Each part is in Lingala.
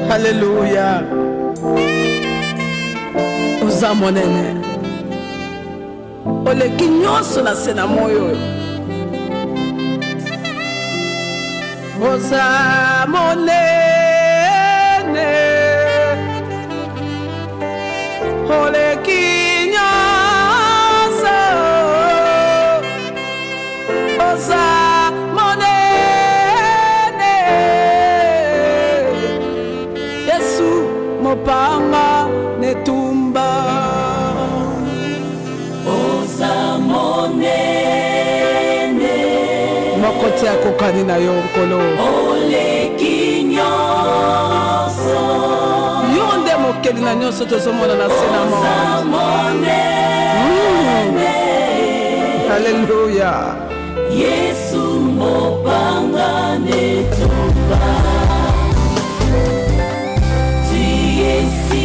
Alléluia. Oza monene. Oleki nyonso na se na moyo. Oza monene. Oleki nyonso. Oza monene. Yesu mopanga netumba. Oza monene. Mokoti akokani na yo nkolo. Oleki nyonso. Yonde mokeli na nyonso tozomona na se na Oza monene. Alléluia. Yesu mopanga netumba. Tu es si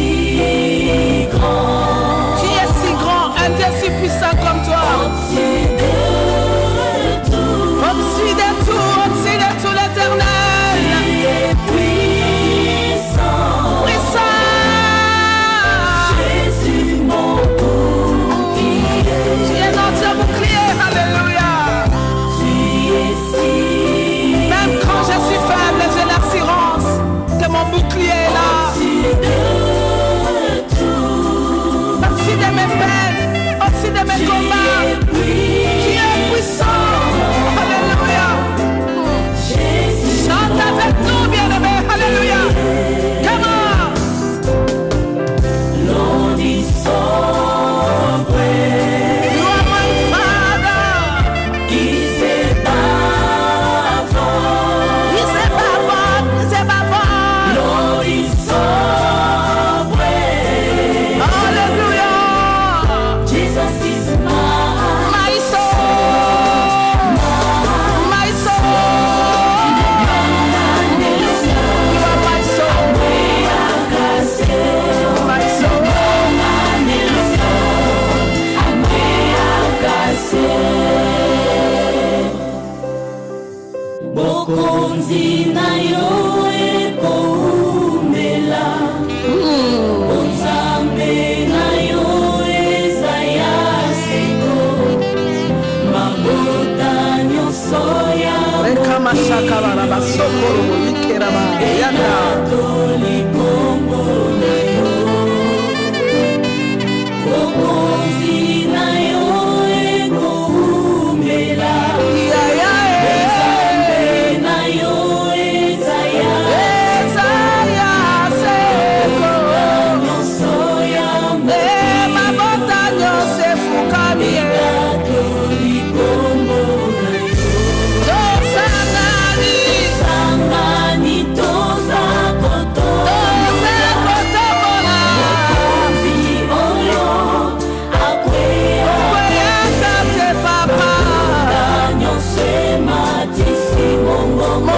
grand. Tu es si grand, un Dieu si puissant comme toi. Au-dessus de tout. Au-dessus de tout, au-dessus de tout l'éternel. Tu es puissant. Puissant. Jésus mon bouclier. Tu es notre bouclier, alléluia. Tu es si. Même quand je suis faible, j'ai l'assurance que mon bouclier est là. Au-dessus de tout. Au-dessus de mes peines, au-dessus de mes combats. Tu es puissant. Alléluia. Jésus. Chante avec nous, bien-aimé. Alléluia. Come on. L'on dit sobre. You are my Father. Ils épargnent. He's above all. He's above all. L'on dit sobre. Hallelujah. Jesus is mine. My soul. My soul. You are my soul. My soul. Bokonzi na yo ekoumela. Onzambe na yo eza ya seko. Mabota nyonso ya Kama shaka bana basokoro ikera ba yanda. likombo na yo. Bokonzi na yo ekoumela. Ya ya Onzambe na yo eza ya ya seko. nyonso ya Mabota nyose fukami. likombo na yo. Tosangani. Sangani toza koto. Kotokola. Konzi oyo akwea. Kweyaka te papa. Nyonso ematisi mongongo.